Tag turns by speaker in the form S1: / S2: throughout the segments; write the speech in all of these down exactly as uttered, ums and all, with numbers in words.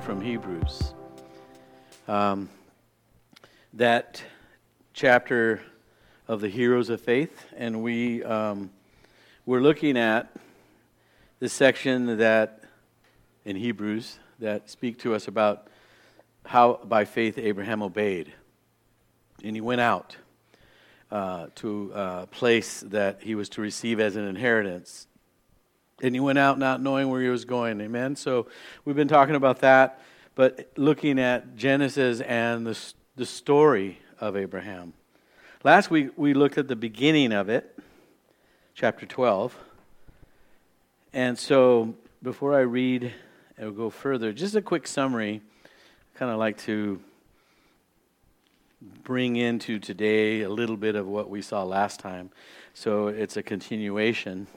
S1: from Hebrews. Um, that chapter of the heroes of faith, and we um, we're looking at the section that in Hebrews that speak to us about how by faith Abraham obeyed, and he went out uh, to a place that he was to receive as an inheritance. And he went out not knowing where he was going. Amen? So we've been talking about that, but looking at Genesis and the, the story of Abraham. Last week we looked at the beginning of it, chapter twelve. And so before I read and go further, just a quick summary. I kind of like to bring into today a little bit of what we saw last time. So it's a continuation.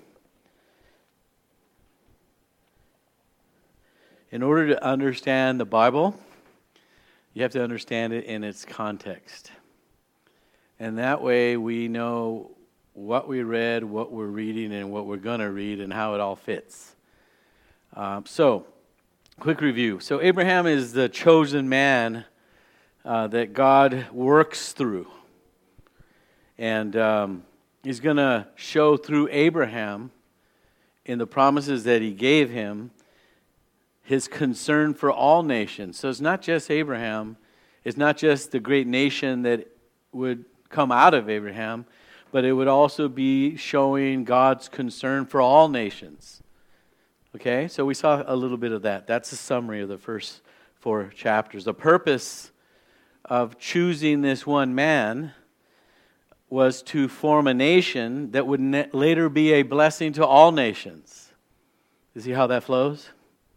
S1: In order to understand the Bible, you have to understand it in its context. And that way we know what we read, what we're reading, and what we're going to read, and how it all fits. Um, so, quick review. So Abraham is the chosen man uh, that God works through. And um, he's going to show through Abraham, in the promises that he gave him, his concern for all nations. So it's not just Abraham. It's not just the great nation that would come out of Abraham, but it would also be showing God's concern for all nations. Okay, so we saw a little bit of that. That's a summary of the first four chapters. The purpose of choosing this one man was to form a nation that would ne- later be a blessing to all nations. You see how that flows?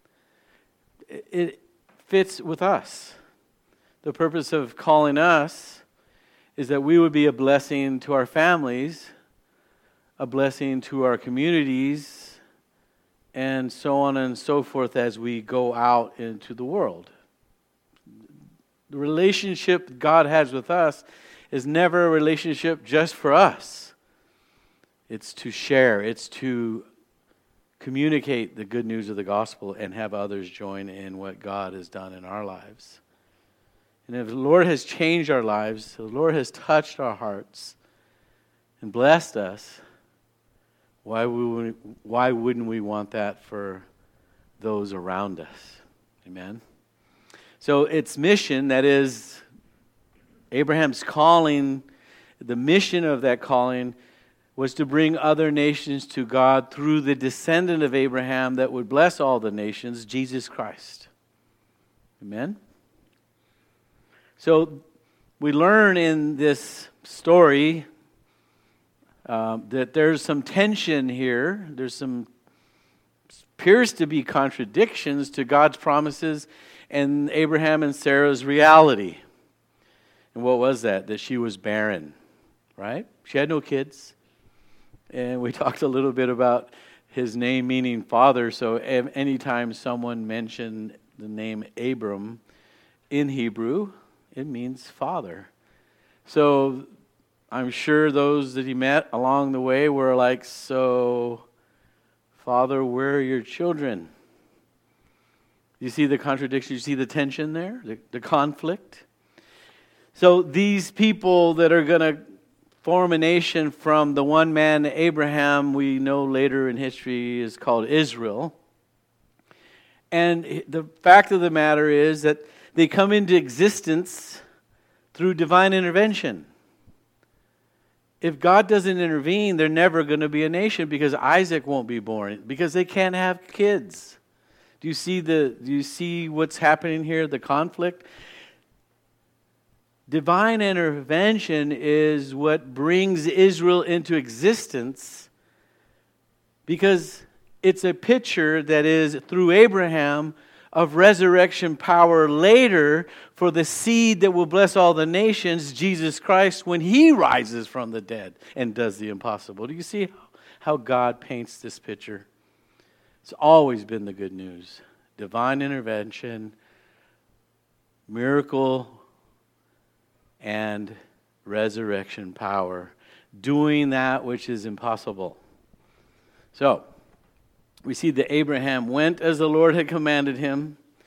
S1: It fits with us. The purpose of calling us is that we would be a blessing to our families, a blessing to our communities, and so on and so forth as we go out into the world. The relationship God has with us is never a relationship just for us. It's to share. It's to communicate the good news of the gospel and have others join in what God has done in our lives. And if the Lord has changed our lives, the Lord has touched our hearts and blessed us, why would, why wouldn't we want that for those around us? Amen? So its mission, that is Abraham's calling, the mission of that calling was to bring other nations to God through the descendant of Abraham that would bless all the nations, Jesus Christ. Amen? So we learn in this story um, that there's some tension here. There's some, appears to be contradictions to God's promises and Abraham and Sarah's reality. And what was that? That she was barren, right? She had no kids. And we talked a little bit about his name meaning father. So anytime someone mentioned the name Abram in Hebrew, it means father. So I'm sure those that he met along the way were like, so, Father, where are your children? You see the contradiction? You see the tension there? The, the conflict? So these people that are going to form a nation from the one man, Abraham, we know later in history is called Israel. And the fact of the matter is that they come into existence through divine intervention. If God doesn't intervene, they're never going to be a nation because Isaac won't be born, because they can't have kids. Do you see the do you see what's happening here, the conflict? Divine intervention is what brings Israel into existence, because it's a picture that is through Abraham of resurrection power later for the seed that will bless all the nations, Jesus Christ, when he rises from the dead and does the impossible. Do you see how God paints this picture? It's always been the good news. Divine intervention, miracle, and resurrection power, doing that which is impossible. So, we see that Abraham went as the Lord had commanded him.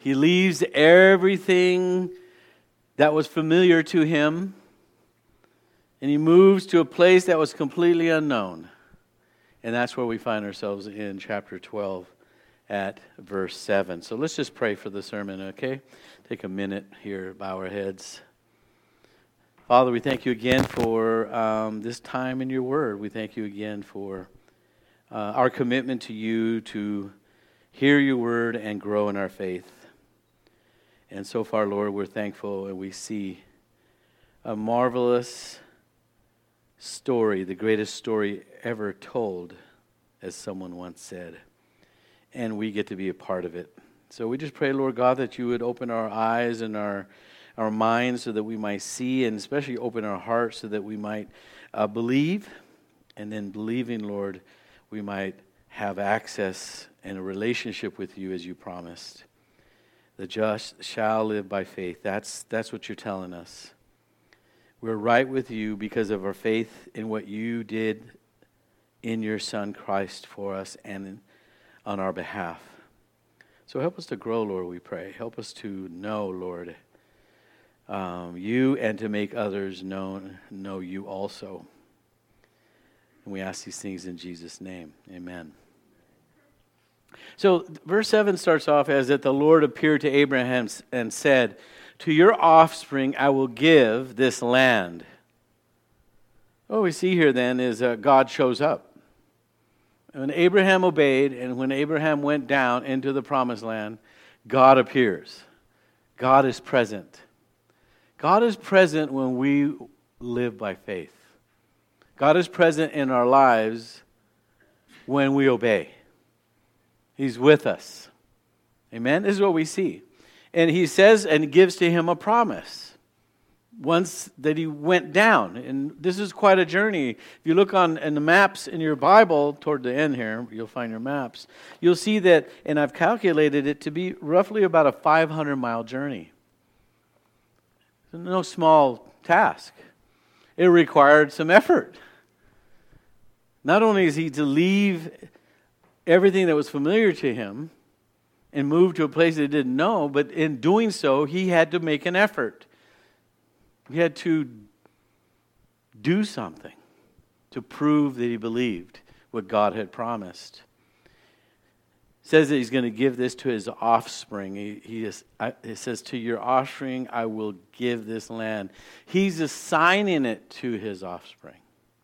S1: He leaves everything that was familiar to him, and he moves to a place that was completely unknown. And that's where we find ourselves in chapter twelve at verse seven. So let's just pray for the sermon, okay? Take a minute here, bow our heads. Father, we thank you again for um, this time in your word. We thank you again for uh, our commitment to you to hear your word and grow in our faith. And so far, Lord, we're thankful, and we see a marvelous story, the greatest story ever told, as someone once said. And we get to be a part of it. So we just pray, Lord God, that you would open our eyes and our our minds so that we might see, and especially open our hearts so that we might uh, believe. And then believing, Lord, we might have access and a relationship with you as you promised. The just shall live by faith. That's, that's what you're telling us. We're right with you because of our faith in what you did in your Son Christ for us and in, on our behalf. So help us to grow, Lord, we pray. Help us to know, Lord, um, you, and to make others known, know you also. And we ask these things in Jesus' name. Amen. So verse seven starts off as that the Lord appeared to Abraham and said, "To your offspring I will give this land." What we see here then is uh, God shows up. When Abraham obeyed and when Abraham went down into the promised land, God appears. God is present. God is present when we live by faith. God is present in our lives when we obey. He's with us. Amen? This is what we see. And he says and gives to him a promise. Once that he went down. And this is quite a journey. If you look on in the maps in your Bible, toward the end here, you'll find your maps. You'll see that, and I've calculated it to be roughly about a five hundred mile journey. No small task. It required some effort. Not only is he to leave everything that was familiar to him and move to a place that he didn't know, but in doing so, he had to make an effort. He had to do something to prove that he believed what God had promised. It says that he's going to give this to his offspring. He, he is, it says, "To your offspring I will give this land." He's assigning it to his offspring.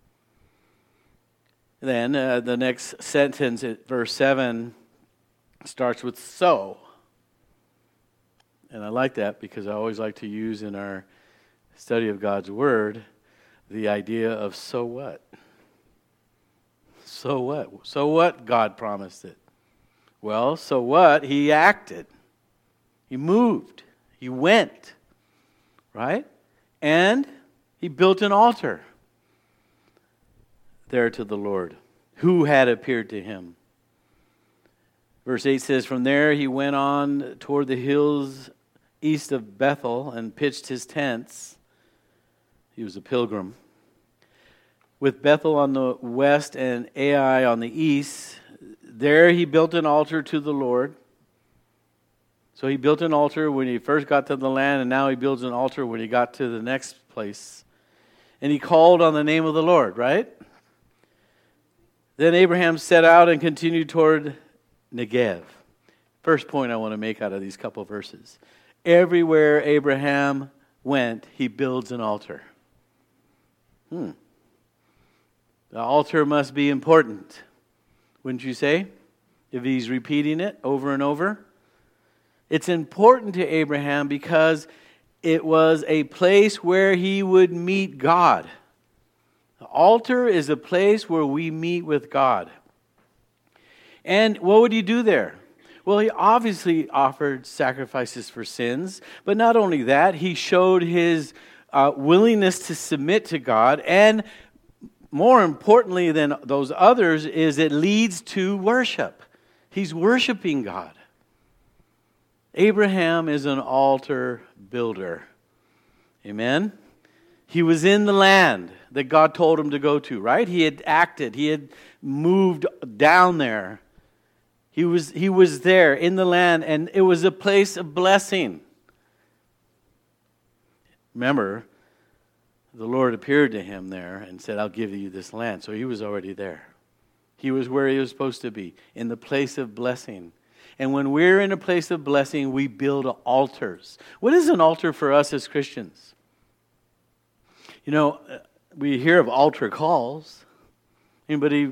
S1: Then uh, the next sentence at verse seven starts with "so." And I like that because I always like to use in our study of God's Word the idea of "so what?" So what? So what? God promised it. Well, so what? He acted. He moved. He went. Right? And he built an altar there to the Lord, who had appeared to him. Verse eight says, "From there he went on toward the hills east of Bethel and pitched his tents." He was a pilgrim. "With Bethel on the west and Ai on the east, there he built an altar to the Lord." So he built an altar when he first got to the land, and now he builds an altar when he got to the next place. And he called on the name of the Lord, right? Then Abraham set out and continued toward Negev. First point I want to make out of these couple verses. Everywhere Abraham went, he builds an altar. Hmm. The altar must be important, wouldn't you say? If he's repeating it over and over. It's important to Abraham because it was a place where he would meet God. The altar is a place where we meet with God. And what would he do there? Well, he obviously offered sacrifices for sins, but not only that, he showed his uh, willingness to submit to God, and more importantly than those others is it leads to worship. He's worshiping God. Abraham is an altar builder. Amen? He was in the land that God told him to go to, right? He had acted. He had moved down there. He was, he was there in the land, and it was a place of blessing. Remember, the Lord appeared to him there and said, I'll give you this land. So he was already there. He was where he was supposed to be, in the place of blessing. And when we're in a place of blessing, we build altars. What is an altar for us as Christians? You know, we hear of altar calls. Anybody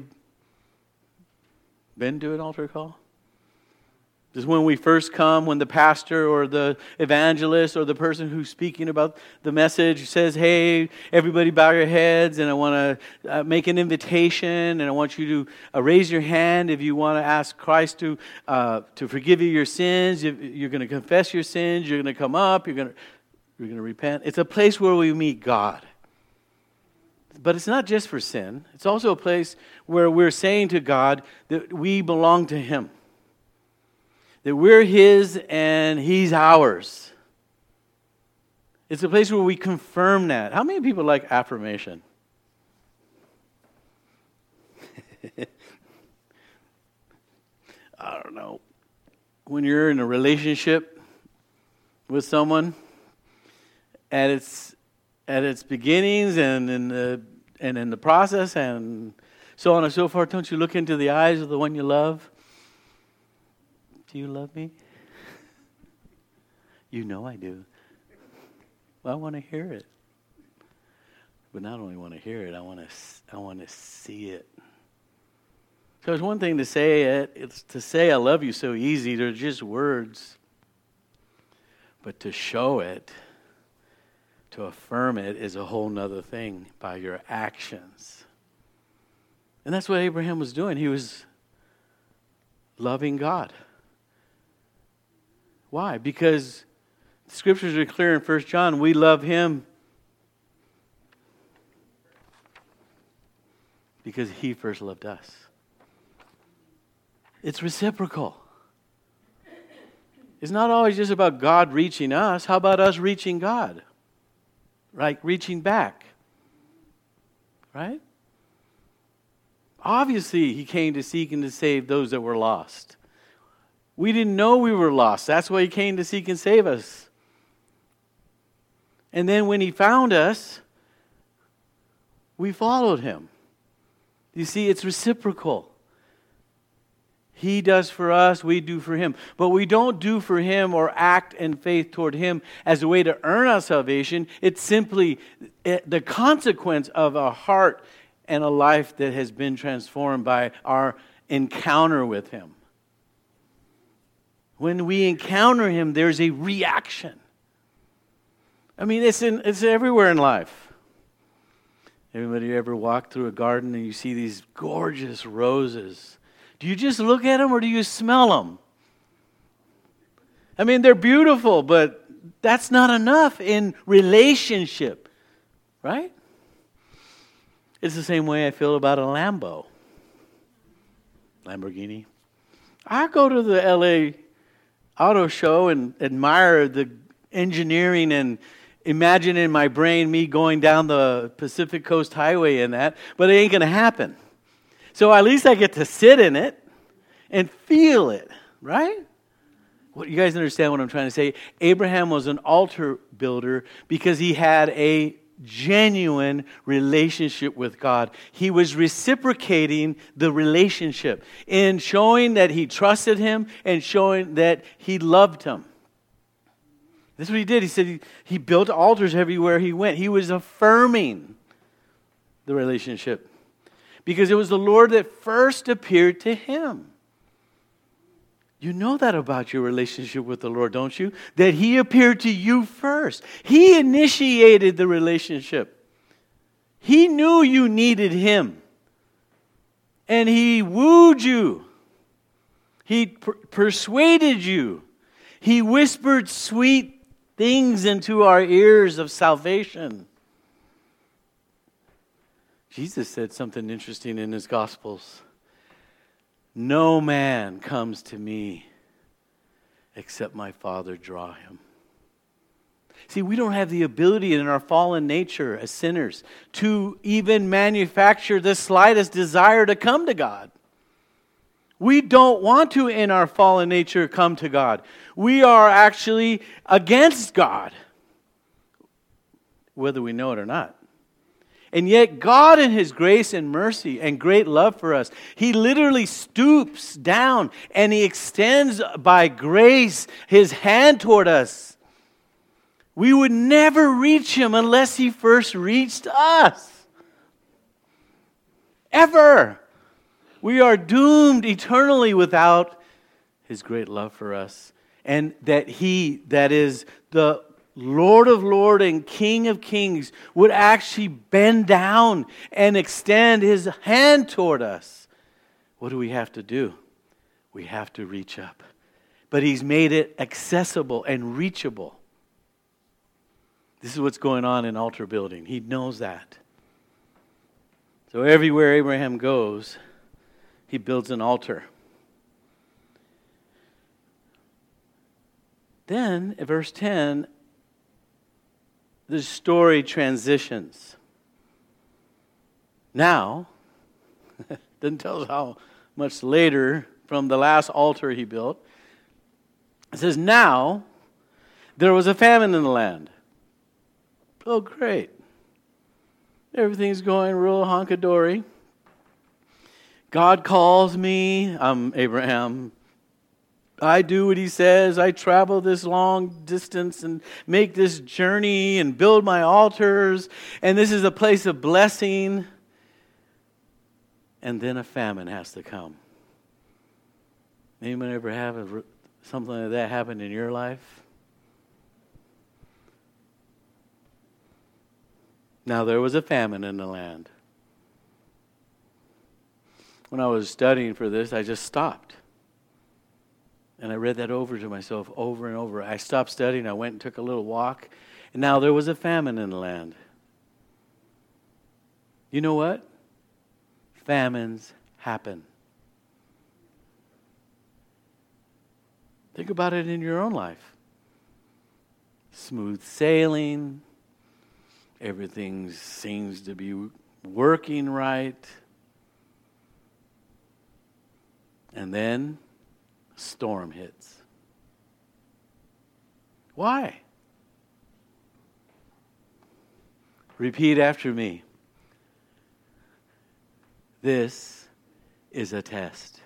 S1: been to an altar call? Just when we first come, when the pastor or the evangelist or the person who's speaking about the message says, hey, everybody bow your heads, and I want to uh, make an invitation, and I want you to uh, raise your hand if you want to ask Christ to uh, to forgive you your sins. You're going to confess your sins. You're going to come up. You're going to you're going to repent. It's a place where we meet God. But it's not just for sin. It's also a place where we're saying to God that we belong to Him. That we're His and He's ours. It's a place where we confirm that. How many people like affirmation? I don't know. When you're in a relationship with someone, at its at its beginnings and in the and in the process and so on and so forth, don't you look into the eyes of the one you love? Do you love me? You know I do. Well, I want to hear it. But not only want to hear it, I want to I want to see it. So it's one thing to say it. It's to say I love you so easy. They're just words. But to show it, to affirm it, is a whole nother thing by your actions. And that's what Abraham was doing. He was loving God. Why? Because the scriptures are clear in First John. We love Him because He first loved us. It's reciprocal. It's not always just about God reaching us. How about us reaching God? Right? Reaching back. Right? Obviously, He came to seek and to save those that were lost. We didn't know we were lost. That's why He came to seek and save us. And then when He found us, we followed Him. You see, it's reciprocal. He does for us, we do for Him. But we don't do for Him or act in faith toward Him as a way to earn our salvation. It's simply the consequence of a heart and a life that has been transformed by our encounter with Him. When we encounter Him, there's a reaction. I mean, it's in, it's everywhere in life. Everybody ever walk through a garden and you see these gorgeous roses? Do you just look at them or do you smell them? I mean, they're beautiful, but that's not enough in relationship, right? It's the same way I feel about a Lambo. Lamborghini. I go to the L A auto show and admire the engineering and imagine in my brain me going down the Pacific Coast Highway in that, but it ain't going to happen. So at least I get to sit in it and feel it, right? What, you guys understand what I'm trying to say? Abraham was an altar builder because he had a genuine relationship with God. He was reciprocating the relationship in showing that he trusted Him and showing that he loved Him. That's what he did. He said he, he built altars everywhere he went. He was affirming the relationship because it was the Lord that first appeared to him. You know that about your relationship with the Lord, don't you? That He appeared to you first. He initiated the relationship. He knew you needed Him. And He wooed you. He per- persuaded you. He whispered sweet things into our ears of salvation. Jesus said something interesting in His Gospels. No man comes to me except my Father draw him. See, we don't have the ability in our fallen nature as sinners to even manufacture the slightest desire to come to God. We don't want to, in our fallen nature, come to God. We are actually against God, whether we know it or not. And yet God, in His grace and mercy and great love for us, He literally stoops down and He extends by grace His hand toward us. We would never reach Him unless He first reached us. Ever. We are doomed eternally without His great love for us. And that He, that is the Lord of Lords and King of Kings, would actually bend down and extend His hand toward us. What do we have to do? We have to reach up. But He's made it accessible and reachable. This is what's going on in altar building. He knows that. So everywhere Abraham goes, he builds an altar. Then, in verse ten, the story transitions. Now, doesn't tell us how much later from the last altar he built. It says, now there was a famine in the land. Oh, great. Everything's going real honky-dory. God calls me. I'm Abraham. I do what He says. I travel this long distance and make this journey and build my altars. And this is a place of blessing. And then a famine has to come. Anyone ever have a, something like that happen in your life? Now there was a famine in the land. When I was studying for this, I just stopped. And I read that over to myself over and over. I stopped studying. I went and took a little walk. And now there was a famine in the land. You know what? Famines happen. Think about it in your own life. Smooth sailing. Everything seems to be working right. And then a storm hits. Why? Repeat after me. This is a test.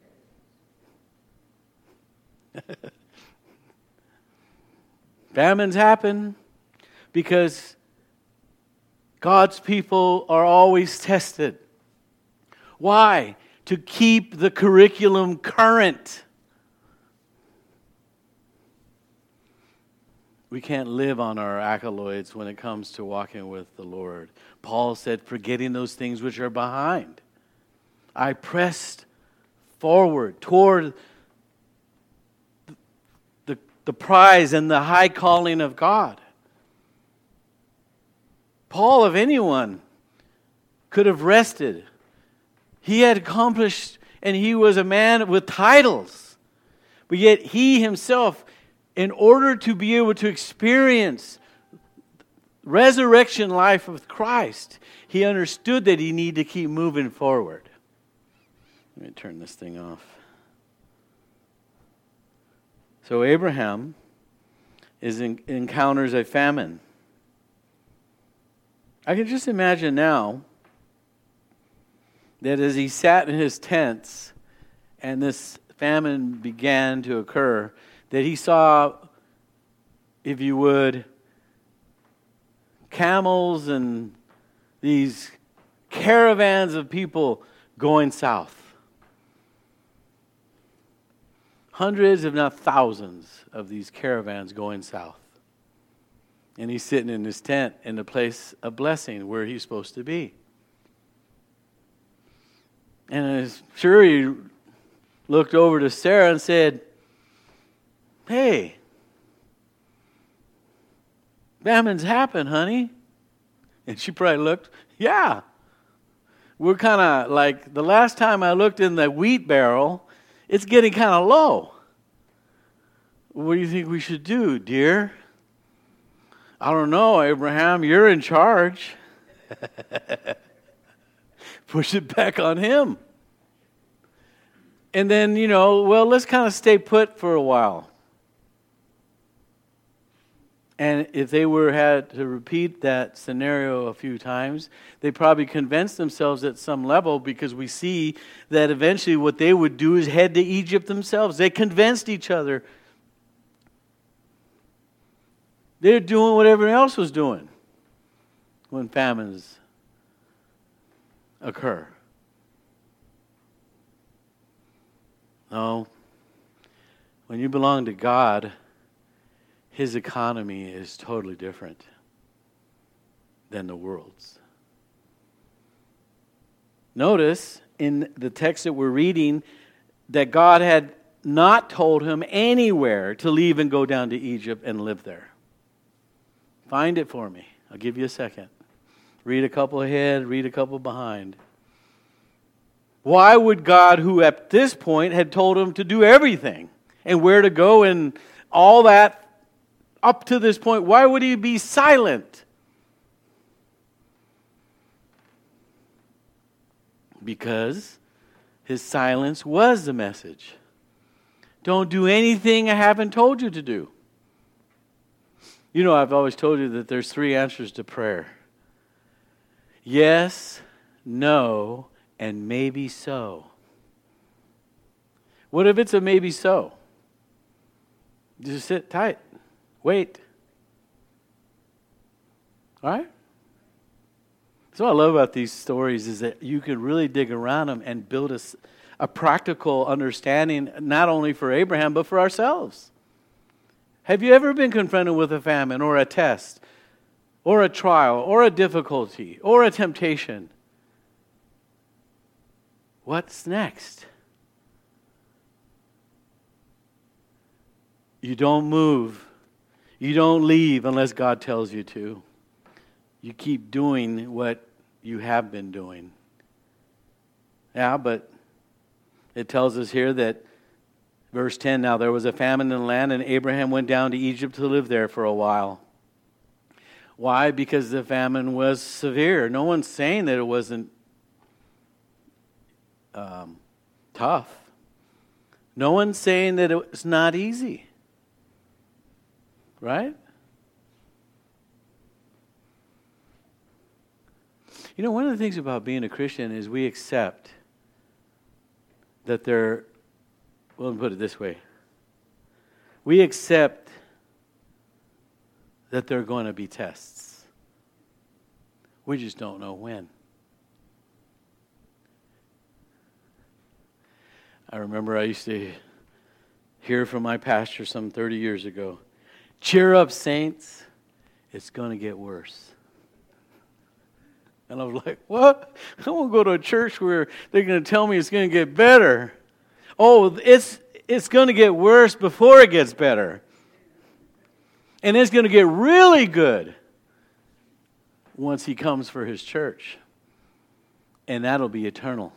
S1: Famines happen because God's people are always tested. Why? To keep the curriculum current. We can't live on our accolades when it comes to walking with the Lord. Paul said, forgetting those things which are behind, I pressed forward toward the, the, the prize and the high calling of God. Paul, if anyone, could have rested. He had accomplished, and he was a man with titles. But yet he himself, in order to be able to experience resurrection life with Christ, he understood that he needed to keep moving forward. Let me turn this thing off. So Abraham is in, encounters a famine. I can just imagine now that as he sat in his tents and this famine began to occur, that he saw, if you would, camels and these caravans of people going south. Hundreds, if not thousands, of these caravans going south. And he's sitting in his tent in the place of blessing where he's supposed to be. And I'm sure he looked over to Sarah and said, hey, famines happen, honey. And she probably looked, yeah. We're kind of like, the last time I looked in the wheat barrel, it's getting kind of low. What do you think we should do, dear? I don't know, Abraham, you're in charge. Push it back on him. And then, you know, well, let's kind of stay put for a while. And if they were had to repeat that scenario a few times, they probably convinced themselves at some level, because we see that eventually what they would do is head to Egypt themselves. They convinced each other. They're doing what everyone else was doing when famines occur. No. When you belong to God, His economy is totally different than the world's. Notice in the text that we're reading that God had not told him anywhere to leave and go down to Egypt and live there. Find it for me. I'll give you a second. Read a couple ahead, read a couple behind. Why would God, who at this point had told him to do everything and where to go and all that up to this point, why would he be silent? Because his silence was the message. Don't do anything I haven't told you to do. You know, I've always told you that there's three answers to prayer. Yes, no, and maybe so. What if it's a maybe so? Just sit tight. Wait. All right? That's what I love about these stories, is that you can really dig around them and build a, a practical understanding, not only for Abraham, but for ourselves. Have you ever been confronted with a famine or a test or a trial or a difficulty or a temptation? What's next? You don't move. You don't leave unless God tells you to. You keep doing what you have been doing. Yeah, but it tells us here that, verse ten, now there was a famine in the land, and Abraham went down to Egypt to live there for a while. Why? Because the famine was severe. No one's saying that it wasn't um, tough. No one's saying that it was not easy. Right? You know, one of the things about being a Christian is we accept that there, well, let me put it this way. We accept that there are going to be tests. We just don't know when. I remember I used to hear from my pastor some thirty years ago, cheer up, saints, it's going to get worse. And I was like, what? I want to go to a church where they're going to tell me it's going to get better. Oh, it's it's going to get worse before it gets better. And it's going to get really good once he comes for his church. And that'll be eternal.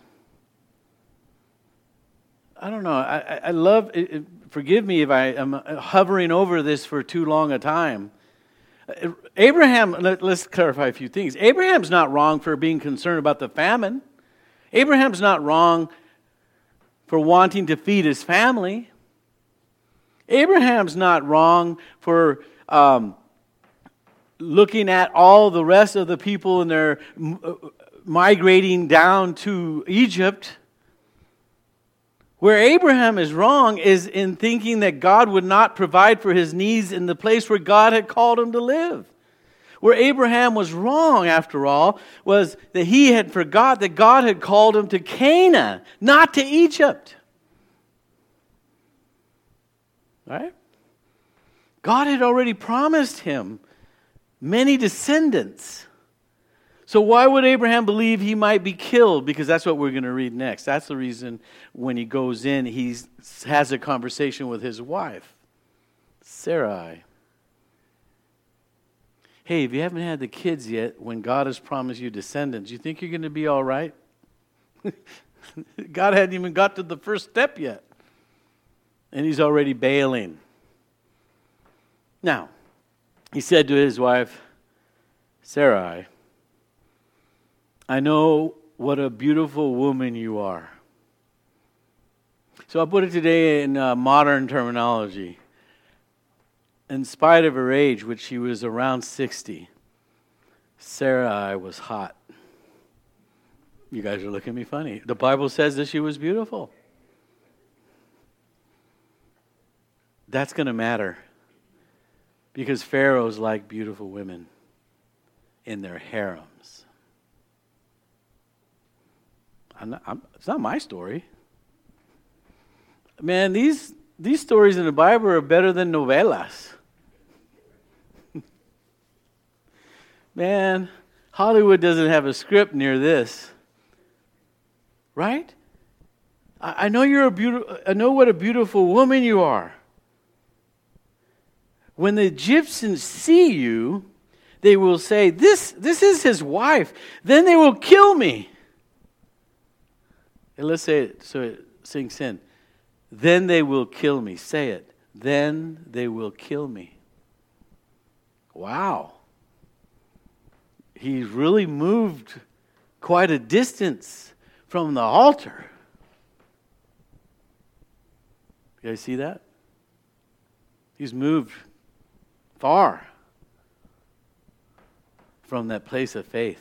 S1: I don't know. I, I, I love, it, forgive me if I am hovering over this for too long a time. Abraham, let, let's clarify a few things. Abraham's not wrong for being concerned about the famine. Abraham's not wrong for wanting to feed his family. Abraham's not wrong for um, looking at all the rest of the people and their migrating down to Egypt. Where Abraham is wrong is in thinking that God would not provide for his needs in the place where God had called him to live. Where Abraham was wrong, after all, was that he had forgot that God had called him to Canaan, not to Egypt. Right? God had already promised him many descendants. So why would Abraham believe he might be killed? Because that's what we're going to read next. That's the reason when he goes in, he has a conversation with his wife, Sarai. Hey, if you haven't had the kids yet, when God has promised you descendants, you think you're going to be all right? God hadn't even got to the first step yet. And he's already bailing. Now, he said to his wife, Sarai, I know what a beautiful woman you are. So I put it today in uh, modern terminology. In spite of her age, which she was around sixty, Sarai was hot. You guys are looking at me funny. The Bible says that she was beautiful. That's going to matter. Because pharaohs like beautiful women in their harems. I'm not, I'm, it's not my story. Man, these these stories in the Bible are better than novelas. Man, Hollywood doesn't have a script near this. Right? I, I know you're a beautiful. I know what a beautiful woman you are. When the Egyptians see you, they will say, "This, this is his wife." Then they will kill me. And let's say it so it sinks in. Then they will kill me. Say it. Then they will kill me. Wow. He's really moved quite a distance from the altar. You guys see that? He's moved far from that place of faith.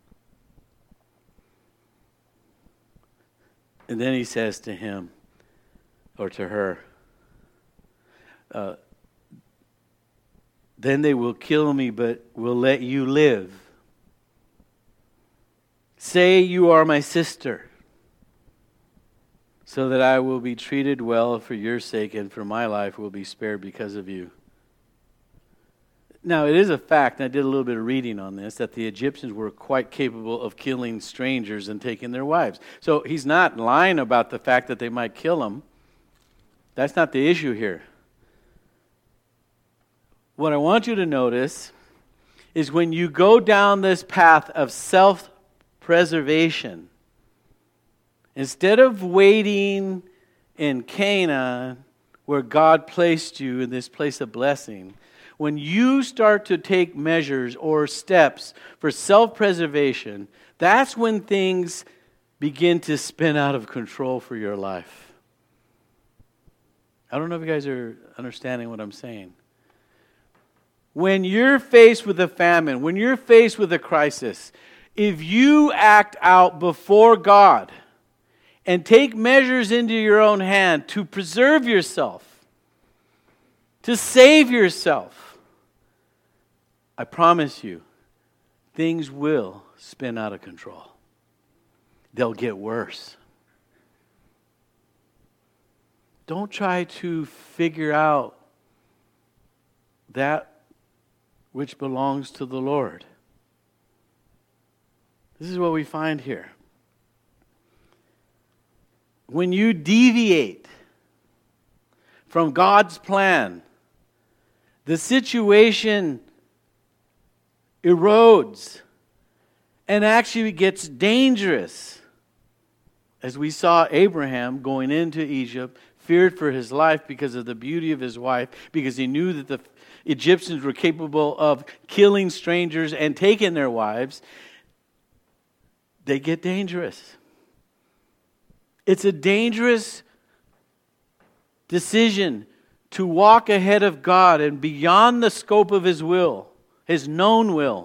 S1: And then he says to him, or to her, uh, then they will kill me, but will let you live. Say you are my sister, so that I will be treated well for your sake, and for my life will be spared because of you. Now, it is a fact, and I did a little bit of reading on this, that the Egyptians were quite capable of killing strangers and taking their wives. So he's not lying about the fact that they might kill them. That's not the issue here. What I want you to notice is when you go down this path of self-preservation, instead of waiting in Canaan, where God placed you in this place of blessing, when you start to take measures or steps for self-preservation, that's when things begin to spin out of control for your life. I don't know if you guys are understanding what I'm saying. When you're faced with a famine, when you're faced with a crisis, if you act out before God and take measures into your own hand to preserve yourself, to save yourself, I promise you, things will spin out of control. They'll get worse. Don't try to figure out that which belongs to the Lord. This is what we find here. When you deviate from God's plan, the situation erodes and actually gets dangerous. As we saw Abraham going into Egypt, feared for his life because of the beauty of his wife, because he knew that the Egyptians were capable of killing strangers and taking their wives. They get dangerous. It's a dangerous decision to walk ahead of God and beyond the scope of His will, His known will.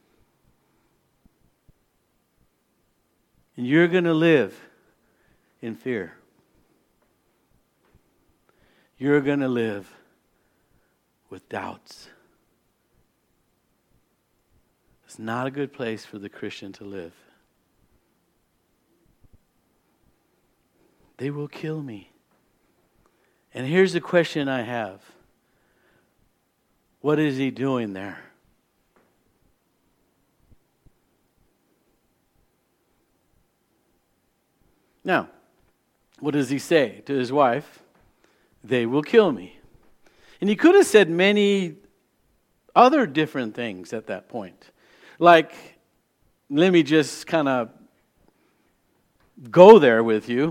S1: And you're going to live in fear. You're going to live with doubts. It's not a good place for the Christian to live. They will kill me. And here's the question I have. What is he doing there? Now, what does he say to his wife? They will kill me. And he could have said many other different things at that point. Like, let me just kind of go there with you.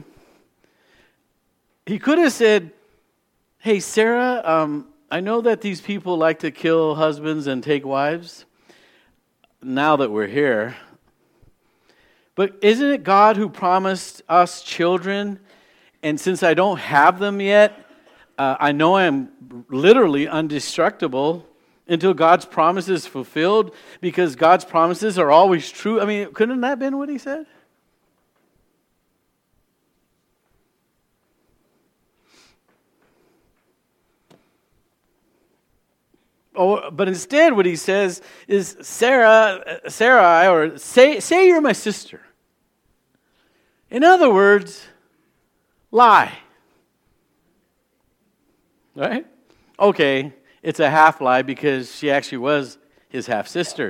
S1: He could have said, hey, Sarah, um, I know that these people like to kill husbands and take wives. Now that we're here. But isn't it God who promised us children? And since I don't have them yet, uh, I know I'm literally indestructible until God's promise is fulfilled, because God's promises are always true. I mean, couldn't that have been what he said? Oh, but instead what he says is, Sarah, Sarai, or say, say you're my sister. In other words, lie. Right? Okay, it's a half lie because she actually was his half sister.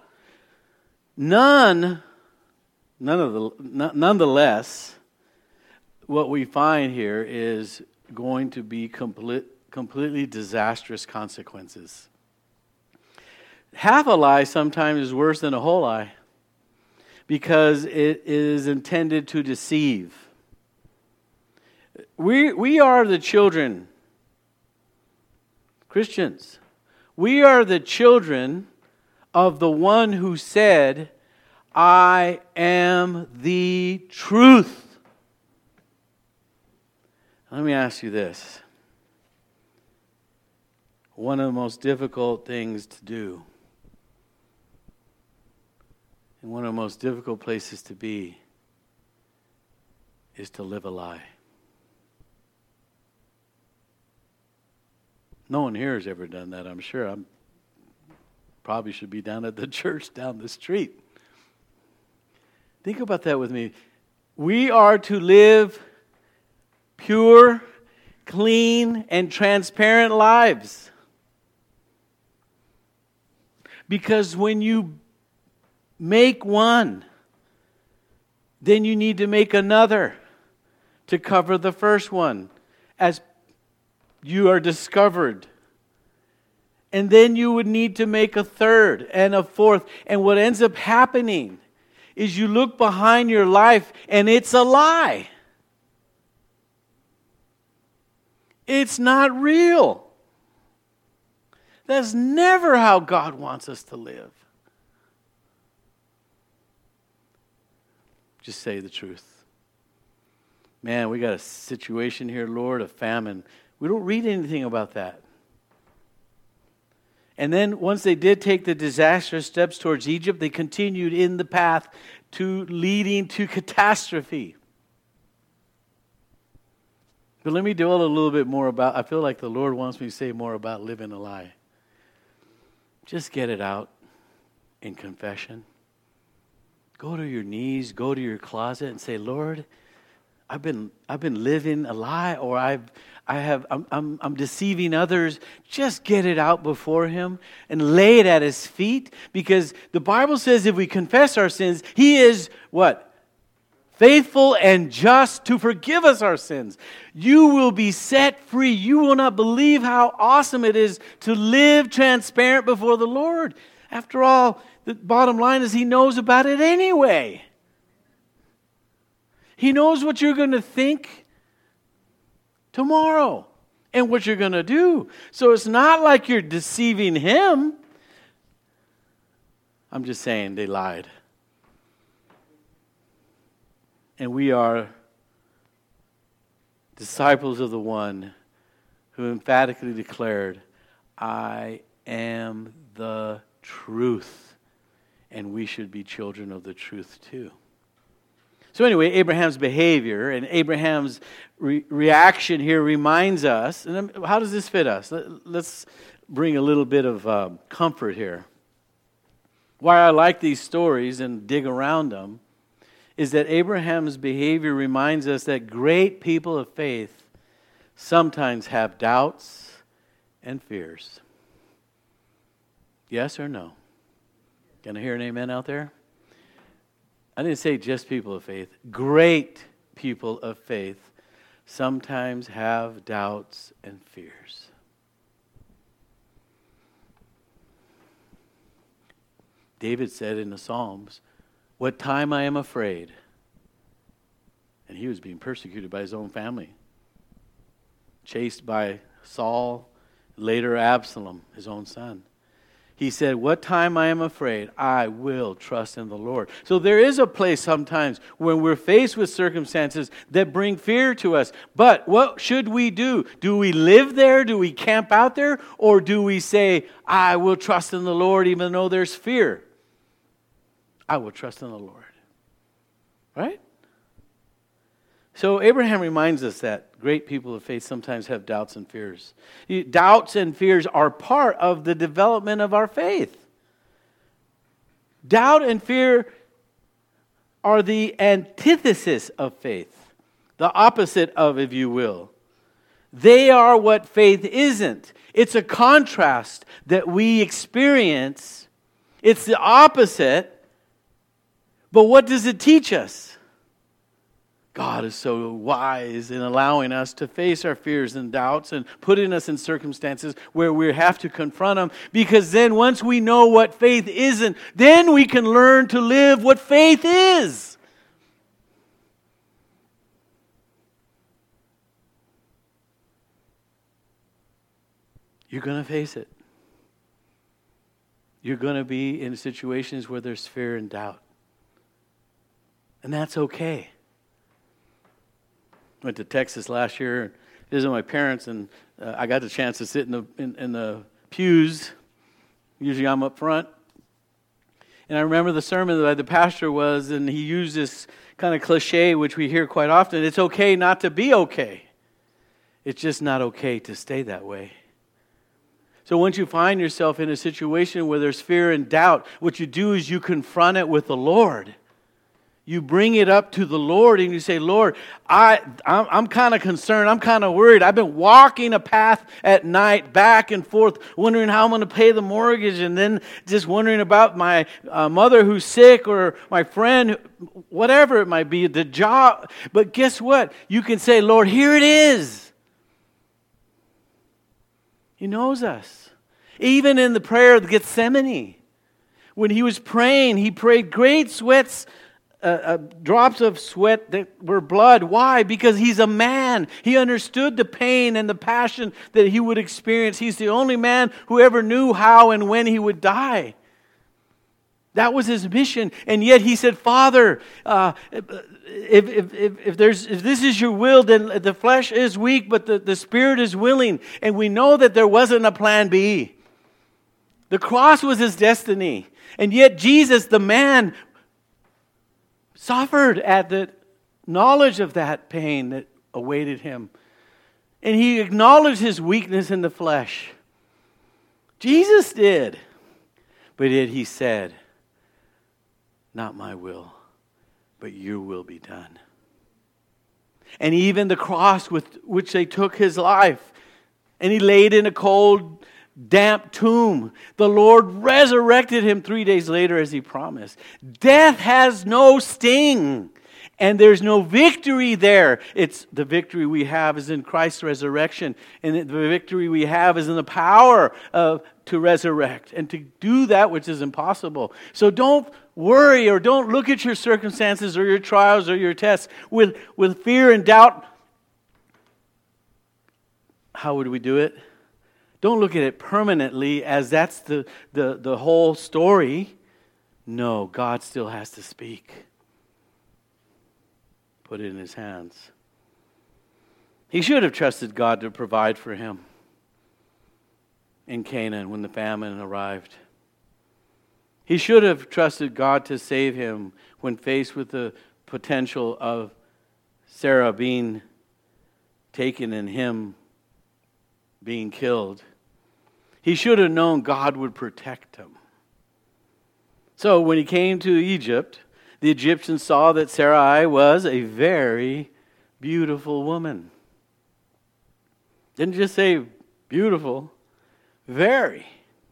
S1: None, none of the, nonetheless, what we find here is going to be complete, completely disastrous consequences. Half a lie sometimes is worse than a whole lie because it is intended to deceive. We we are the children, Christians. We are the children of the one who said, I am the truth. Let me ask you this. One of the most difficult things to do, and one of the most difficult places to be, is to live a lie. No one here has ever done that, I'm sure. I'm probably should be down at the church down the street. Think about that with me. We are to live pure, clean, and transparent lives. Because when you make one, then you need to make another to cover the first one as you are discovered. And then you would need to make a third and a fourth. And what ends up happening is you look behind your life and it's a lie. It's not real. That's never how God wants us to live. Just say the truth. Man, we got a situation here, Lord, of famine. We don't read anything about that. And then once they did take the disastrous steps towards Egypt, they continued in the path to leading to catastrophe. But let me dwell a little bit more about, I feel like the Lord wants me to say more about living a lie. Just get it out in confession. Go to your knees, go to your closet and say, Lord, I've been I've been living a lie, or I've I have I'm I'm I'm deceiving others. Just get it out before him and lay it at his feet, because the Bible says if we confess our sins, he is what? Faithful and just to forgive us our sins. You will be set free. You will not believe how awesome it is to live transparent before the Lord. After all, the bottom line is he knows about it anyway. He knows what you're going to think tomorrow and what you're going to do. So it's not like you're deceiving him. I'm just saying they lied. And we are disciples of the one who emphatically declared, I am the truth. And we should be children of the truth too. So anyway, Abraham's behavior and Abraham's re- reaction here reminds us, and how does this fit us? Let's bring a little bit of um, comfort here. Why I like these stories and dig around them is that Abraham's behavior reminds us that great people of faith sometimes have doubts and fears. Yes or no? Can I hear an amen out there? I didn't say just people of faith. Great people of faith sometimes have doubts and fears. David said in the Psalms, what time I am afraid. And he was being persecuted by his own family. Chased by Saul, later Absalom, his own son. He said, what time I am afraid, I will trust in the Lord. So there is a place sometimes when we're faced with circumstances that bring fear to us. But what should we do? Do we live there? Do we camp out there? Or do we say, I will trust in the Lord even though there's fear? I will trust in the Lord. Right? So Abraham reminds us that great people of faith sometimes have doubts and fears. Doubts and fears are part of the development of our faith. Doubt and fear are the antithesis of faith, the opposite of, if you will. They are what faith isn't. It's a contrast that we experience. It's the opposite. But what does it teach us? God is so wise in allowing us to face our fears and doubts and putting us in circumstances where we have to confront them. Because then once we know what faith isn't, then we can learn to live what faith is. You're going to face it. You're going to be in situations where there's fear and doubt. And that's okay. Went to Texas last year and visited my parents, and uh, I got the chance to sit in the in, in the pews. Usually I'm up front. And I remember the sermon that the pastor was, and he used this kind of cliche, which we hear quite often. It's okay not to be okay. It's just not okay to stay that way. So once you find yourself in a situation where there's fear and doubt, what you do is you confront it with the Lord. You bring it up to the Lord and you say, Lord, I, I'm, I'm kind of concerned. I'm kind of worried. I've been walking a path at night back and forth, wondering how I'm going to pay the mortgage, and then just wondering about my uh, mother who's sick, or my friend, whatever it might be, the job. But guess what? You can say, Lord, here it is. He knows us. Even in the prayer of Gethsemane, when he was praying, he prayed great sweats, Uh, uh, drops of sweat that were blood. Why? Because he's a man. He understood the pain and the passion that he would experience. He's the only man who ever knew how and when he would die. That was his mission. And yet he said, Father, uh, if, if, if, if, there's, if this is your will, then the flesh is weak, but the, the spirit is willing. And we know that there wasn't a plan B. The cross was his destiny. And yet Jesus, the man, suffered at the knowledge of that pain that awaited him. And he acknowledged his weakness in the flesh. Jesus did. But yet he said, not my will, but your will be done. And even the cross with which they took his life, and he laid in a cold, damp tomb. The Lord resurrected him three days later as he promised. Death has no sting, and there's no victory there. It's the victory we have is in Christ's resurrection, and the victory we have is in the power of to resurrect and to do that which is impossible. So don't worry, or don't look at your circumstances or your trials or your tests with, with fear and doubt. How would we do it? Don't look at it permanently as that's the, the, the whole story. No, God still has to speak. Put it in his hands. He should have trusted God to provide for him in Canaan when the famine arrived. He should have trusted God to save him when faced with the potential of Sarah being taken and him being killed. He should have known God would protect him. So when he came to Egypt, the Egyptians saw that Sarai was a very beautiful woman. Didn't just say beautiful, very.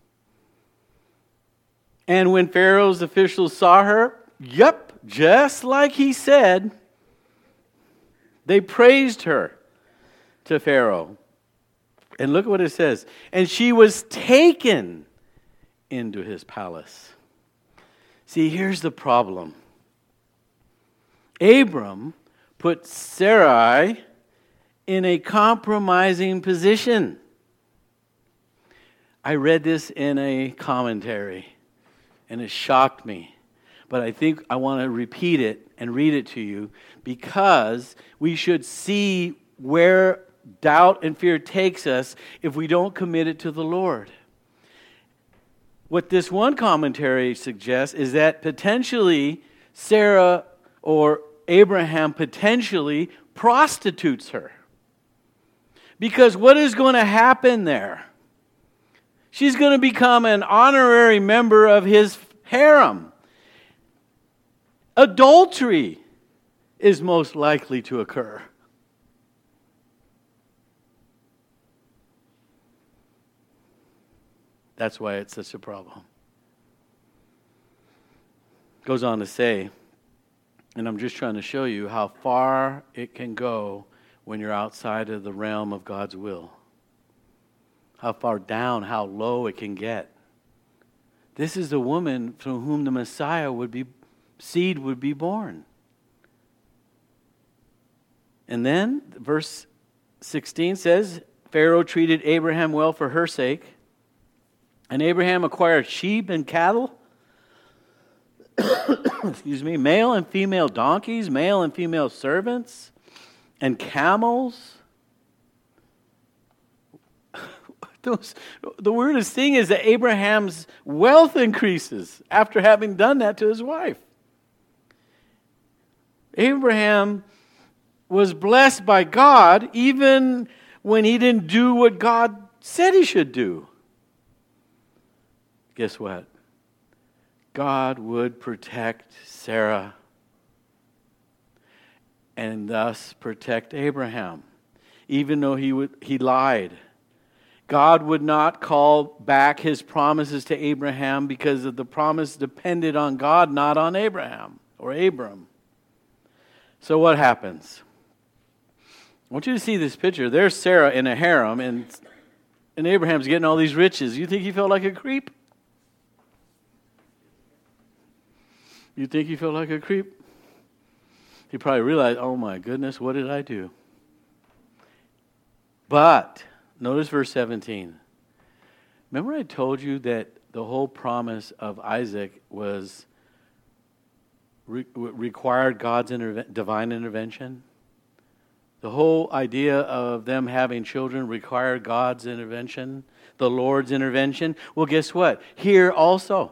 S1: And when Pharaoh's officials saw her, yep, just like he said, they praised her to Pharaoh. And look at what it says. And she was taken into his palace. See, here's the problem. Abram put Sarai in a compromising position. I read this in a commentary, and it shocked me. But I think I want to repeat it and read it to you because we should see where doubt and fear takes us if we don't commit it to the Lord. What this one commentary suggests is that potentially Sarah or Abraham potentially prostitutes her. Because what is going to happen there? She's going to become an honorary member of his harem. Adultery is most likely to occur. That's why it's such a problem. Goes on to say, and I'm just trying to show you how far it can go when you're outside of the realm of God's will. How far down, how low it can get. This is the woman through whom the Messiah would be, seed would be born. And then, verse sixteen says, Pharaoh treated Abraham well for her sake. And Abraham acquired sheep and cattle, excuse me, male and female donkeys, male and female servants, and camels. Those, the weirdest thing is that Abraham's wealth increases after having done that to his wife. Abraham was blessed by God even when he didn't do what God said he should do. Guess what? God would protect Sarah and thus protect Abraham, even though he would, he lied. God would not call back his promises to Abraham because of the promise depended on God, not on Abraham or Abram. So what happens? I want you to see this picture. There's Sarah in a harem, and, and Abraham's getting all these riches. You think he felt like a creep? You think he felt like a creep? He probably realized, oh my goodness, what did I do? But, notice verse seventeen. Remember I told you that the whole promise of Isaac was re- required God's interve- divine intervention? The whole idea of them having children required God's intervention, the Lord's intervention. Well, guess what? Here also.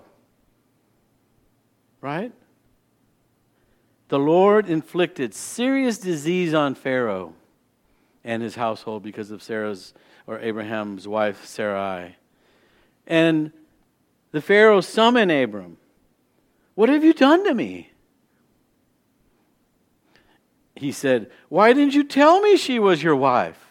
S1: Right? The Lord inflicted serious disease on Pharaoh and his household because of Sarah's or Abraham's wife Sarai. And the Pharaoh summoned Abram. What have you done to me? He said, why didn't you tell me she was your wife?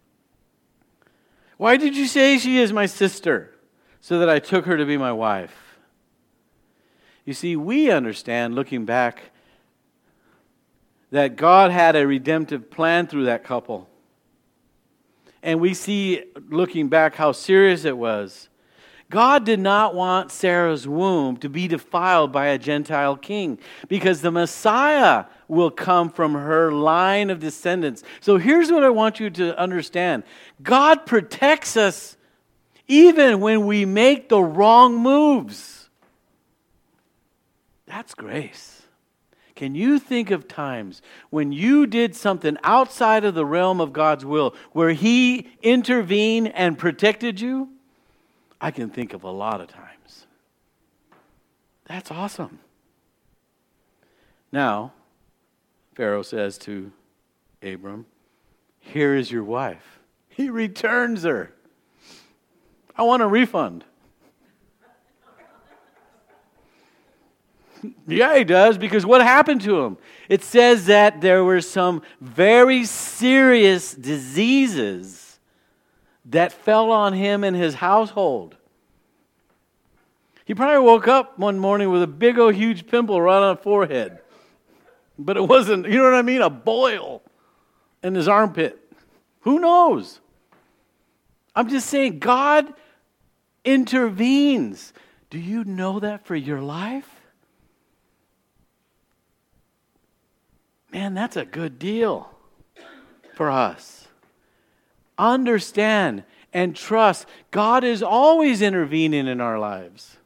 S1: Why did you say she is my sister so that I took her to be my wife? You see, we understand, looking back, that God had a redemptive plan through that couple. And we see, looking back, how serious it was. God did not want Sarah's womb to be defiled by a Gentile king because the Messiah will come from her line of descendants. So here's what I want you to understand. God protects us even when we make the wrong moves. That's grace. Can you think of times when you did something outside of the realm of God's will where He intervened and protected you? I can think of a lot of times. That's awesome. Now, Pharaoh says to Abram, here is your wife. He returns her. I want a refund. Yeah, he does, because what happened to him? It says that there were some very serious diseases that fell on him and his household. He probably woke up one morning with a big old huge pimple right on his forehead. But it wasn't, you know what I mean, a boil in his armpit. Who knows? I'm just saying, God intervenes. Do you know that for your life? Man, that's a good deal for us. Understand and trust. God is always intervening in our lives.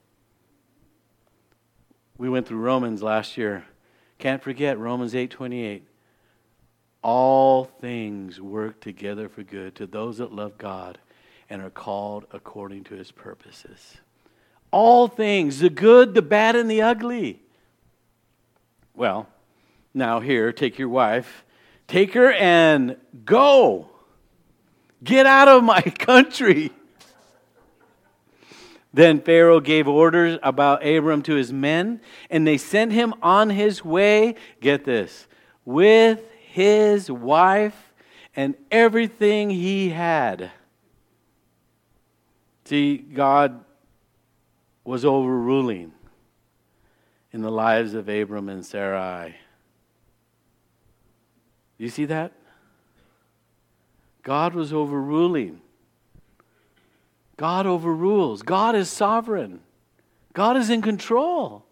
S1: We went through Romans last year. Can't forget Romans eight twenty-eight. All things work together for good to those that love God and are called according to His purposes. All things, the good, the bad, and the ugly. Well, now here, take your wife. Take her and go. Get out of my country. Then Pharaoh gave orders about Abram to his men, and they sent him on his way, get this, with his wife and everything he had. See, God was overruling in the lives of Abram and Sarai. You see that? God was overruling. God overrules. God is sovereign. God is in control.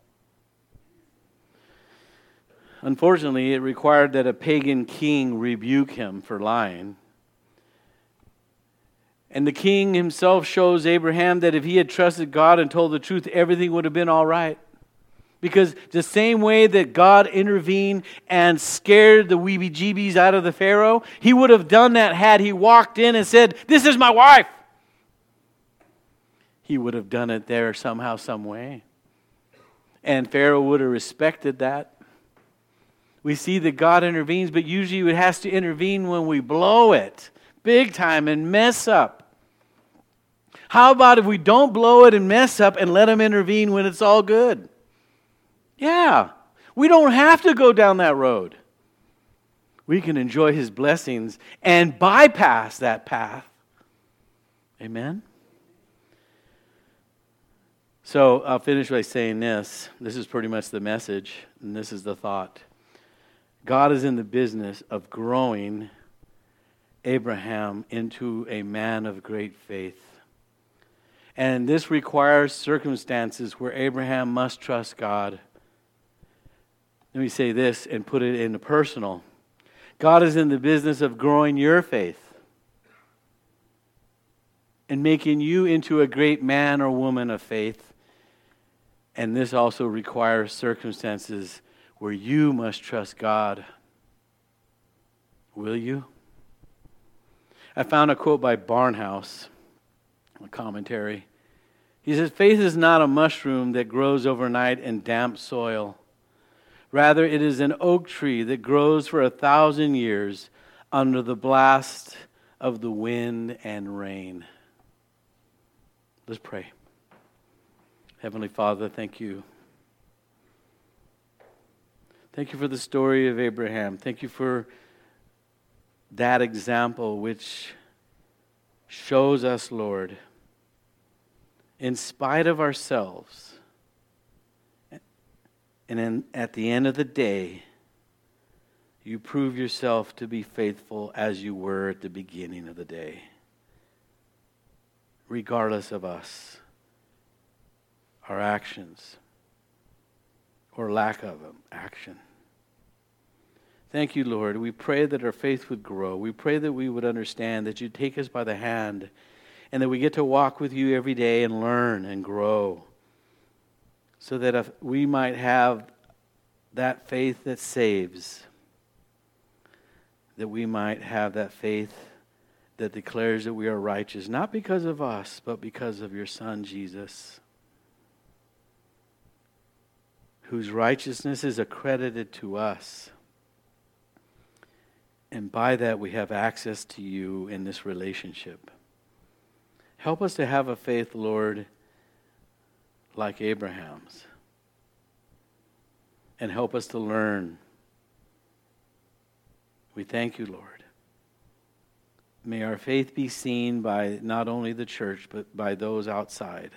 S1: Unfortunately, it required that a pagan king rebuke him for lying. And the king himself shows Abraham that if he had trusted God and told the truth, everything would have been all right. Because the same way that God intervened and scared the weebie-jeebies out of the Pharaoh, He would have done that had he walked in and said, "This is my wife." He would have done it there somehow, some way. And Pharaoh would have respected that. We see that God intervenes, but usually it has to intervene when we blow it big time and mess up. How about if we don't blow it and mess up and let Him intervene when it's all good? Yeah, we don't have to go down that road. We can enjoy His blessings and bypass that path. Amen? So I'll finish by saying this. This is pretty much the message, and this is the thought. God is in the business of growing Abraham into a man of great faith. And this requires circumstances where Abraham must trust God. Let me say this and put it into personal. God is in the business of growing your faith and making you into a great man or woman of faith. And this also requires circumstances where you must trust God. Will you? I found a quote by Barnhouse, a commentary. He says, "Faith is not a mushroom that grows overnight in damp soil. Rather, it is an oak tree that grows for a thousand years under the blast of the wind and rain." Let's pray. Heavenly Father, thank you. Thank you for the story of Abraham. Thank you for that example which shows us, Lord, in spite of ourselves, and in, at the end of the day, you prove yourself to be faithful as you were at the beginning of the day, regardless of us, our actions, or lack of action. Thank you, Lord. We pray that our faith would grow. We pray that we would understand that you take us by the hand and that we get to walk with you every day and learn and grow so that if we might have that faith that saves, that we might have that faith that declares that we are righteous, not because of us, but because of your Son, Jesus, whose righteousness is accredited to us. And by that, we have access to you in this relationship. Help us to have a faith, Lord, like Abraham's. And help us to learn. We thank you, Lord. May our faith be seen by not only the church, but by those outside.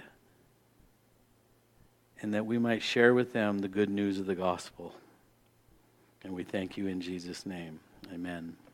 S1: And that we might share with them the good news of the gospel. And we thank you in Jesus' name. Amen.